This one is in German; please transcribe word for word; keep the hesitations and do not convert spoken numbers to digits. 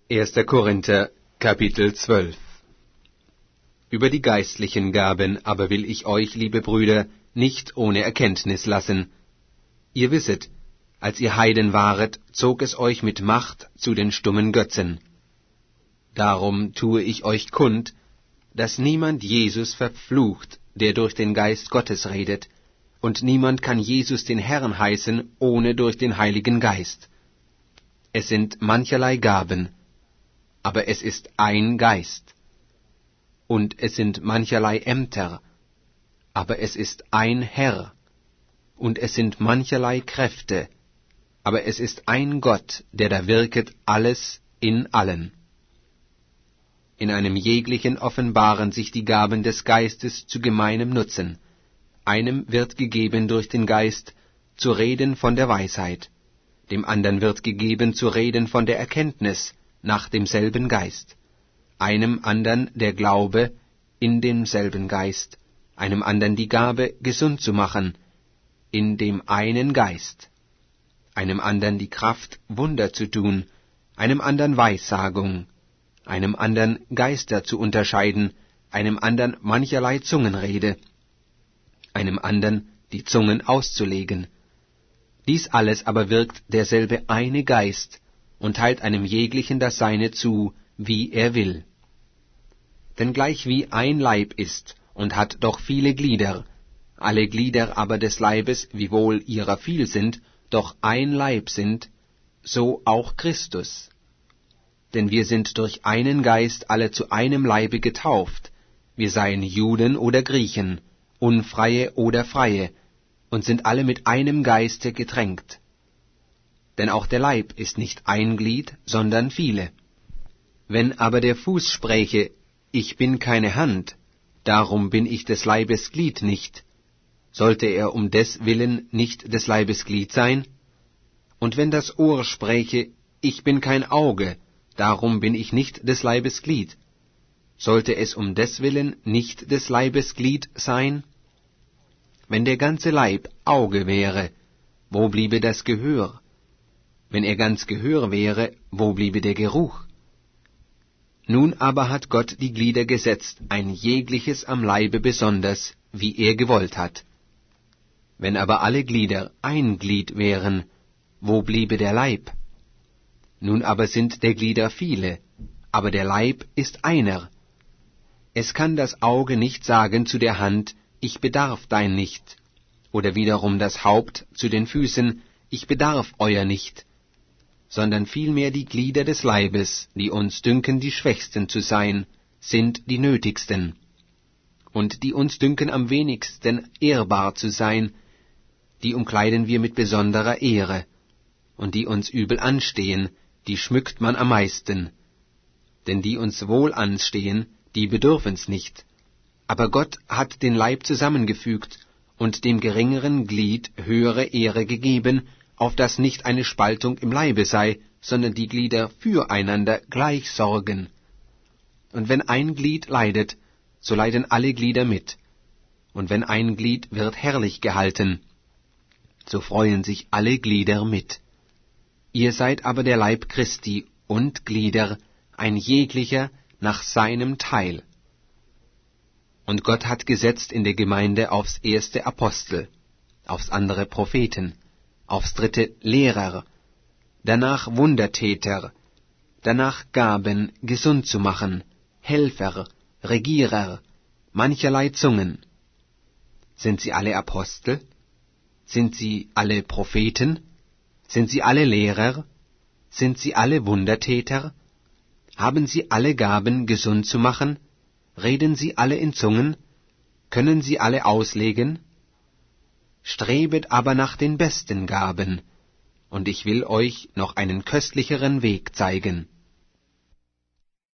erster Korinther, Kapitel zwölf. Über die geistlichen Gaben aber will ich euch, liebe Brüder, nicht ohne Erkenntnis lassen. Ihr wisset, als ihr Heiden waret, zog es euch mit Macht zu den stummen Götzen. Darum tue ich euch kund, dass niemand Jesus verflucht, der durch den Geist Gottes redet, und niemand kann Jesus den Herrn heißen, ohne durch den Heiligen Geist. Es sind mancherlei Gaben, aber es ist ein Geist. Und es sind mancherlei Ämter, aber es ist ein Herr. Und es sind mancherlei Kräfte, aber es ist ein Gott, der da wirket alles in allen. In einem jeglichen offenbaren sich die Gaben des Geistes zu gemeinem Nutzen. Einem wird gegeben durch den Geist zu reden von der Weisheit, dem andern wird gegeben zu reden von der Erkenntnis nach demselben Geist, einem andern der Glaube in demselben Geist, einem andern die Gabe, gesund zu machen, in dem einen Geist, einem andern die Kraft, Wunder zu tun, einem andern Weissagung, einem andern Geister zu unterscheiden, einem andern mancherlei Zungenrede, einem andern die Zungen auszulegen. Dies alles aber wirkt derselbe eine Geist und teilt einem jeglichen das Seine zu, wie er will. Denn gleichwie ein Leib ist und hat doch viele Glieder, alle Glieder aber des Leibes, wiewohl ihrer viel sind, doch ein Leib sind, so auch Christus. Denn wir sind durch einen Geist alle zu einem Leibe getauft, wir seien Juden oder Griechen, Unfreie oder Freie, und sind alle mit einem Geiste getränkt. Denn auch der Leib ist nicht ein Glied, sondern viele. Wenn aber der Fuß spräche, ich bin keine Hand, darum bin ich des Leibes Glied nicht, sollte er um des Willen nicht des Leibes Glied sein? Und wenn das Ohr spräche, ich bin kein Auge, darum bin ich nicht des Leibes Glied, sollte es um des Willen nicht des Leibes Glied sein? Wenn der ganze Leib Auge wäre, wo bliebe das Gehör? Wenn er ganz Gehör wäre, wo bliebe der Geruch? Nun aber hat Gott die Glieder gesetzt, ein jegliches am Leibe besonders, wie er gewollt hat. Wenn aber alle Glieder ein Glied wären, wo bliebe der Leib? Nun aber sind der Glieder viele, aber der Leib ist einer. Es kann das Auge nicht sagen zu der Hand, ich bedarf dein nicht, oder wiederum das Haupt zu den Füßen, ich bedarf euer nicht, sondern vielmehr die Glieder des Leibes, die uns dünken, die Schwächsten zu sein, sind die nötigsten, und die uns dünken, am wenigsten ehrbar zu sein, die umkleiden wir mit besonderer Ehre, und die uns übel anstehen, die schmückt man am meisten, denn die uns wohl anstehen, die bedürfen's nicht. Aber Gott hat den Leib zusammengefügt und dem geringeren Glied höhere Ehre gegeben, auf dass nicht eine Spaltung im Leibe sei, sondern die Glieder füreinander gleich sorgen. Und wenn ein Glied leidet, so leiden alle Glieder mit. Und wenn ein Glied wird herrlich gehalten, so freuen sich alle Glieder mit. Ihr seid aber der Leib Christi und Glieder, ein jeglicher nach seinem Teil. Und Gott hat gesetzt in der Gemeinde aufs erste Apostel, aufs andere Propheten, aufs dritte Lehrer, danach Wundertäter, danach Gaben, gesund zu machen, Helfer, Regierer, mancherlei Zungen. Sind sie alle Apostel? Sind sie alle Propheten? Sind sie alle Lehrer? Sind sie alle Wundertäter? Haben sie alle Gaben, gesund zu machen? Reden sie alle in Zungen? Können sie alle auslegen? Strebet aber nach den besten Gaben, und ich will euch noch einen köstlicheren Weg zeigen.